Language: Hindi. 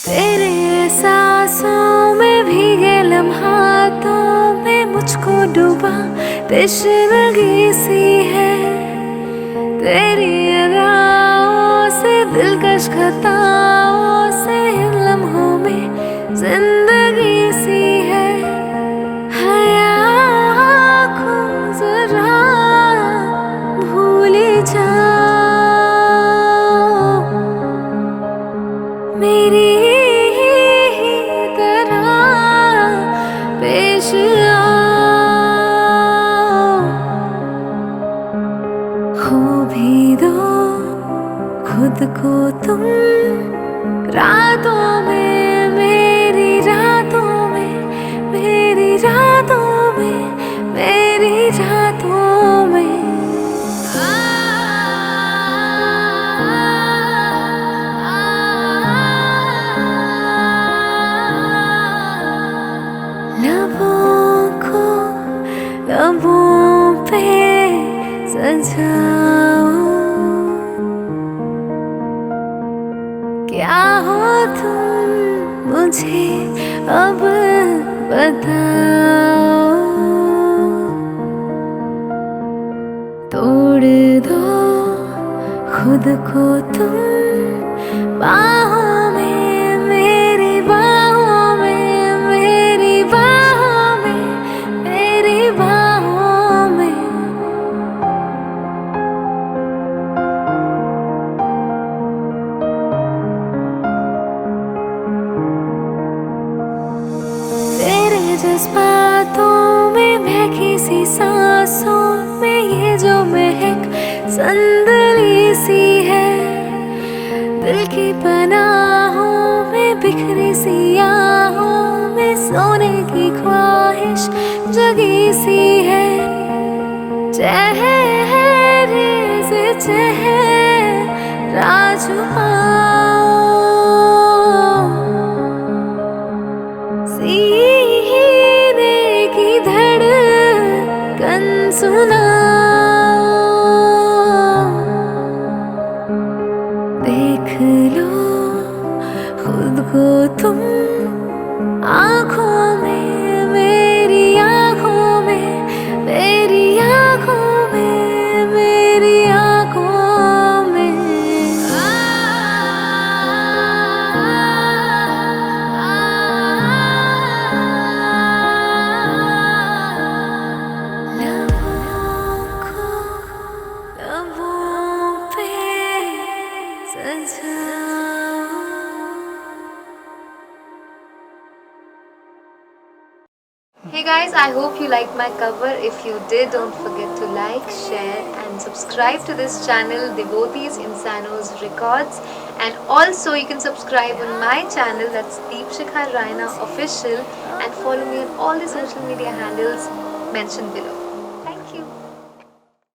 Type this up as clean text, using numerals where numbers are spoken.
तेरे सांसों में भीगे लम्हातों में मुझको डूबा तशनगी सी है। तेरी अदाओं से दिलकश खताओं से इन लम्हों में जिंदगी सी है। हया आँखों जरा भूल जाओ मेरी तरह पेश आओ। खो भी दो खुद को तुम रातों में, मेरी रातों में, मेरी रातों में, मेरी रातों में। लबों को लबों पे सजाओ, क्या हो तुम मुझे अब बताओ। तोड़ दो खुद को तुम बाहों में, मेरी बाहों में, मेरी बाहों में, मेरी बाहों में। तेरे जज्बातों में महकी सी सांसों में ये जो महक संदली सी है। दिल की पनाहों में बिखरी सी आहों में सोने की ख्वाहिश जगी सी है। चेहरे से चेहरा छुपाओ, सीने की धड़कन सुनाओ। देख लो खुद को तुम आँखों में, मेरी आँखों में, मेरी आँखों में, मेरी आँखों में। लबों को लबों पे सजाओ। Hey guys, I hope you liked my cover. If you did, don't forget to like, share and subscribe to this channel, Devotees Insanos Records. And also you can subscribe on my channel, that's Deepshikha Raina Official, and follow me on all the social media handles mentioned below.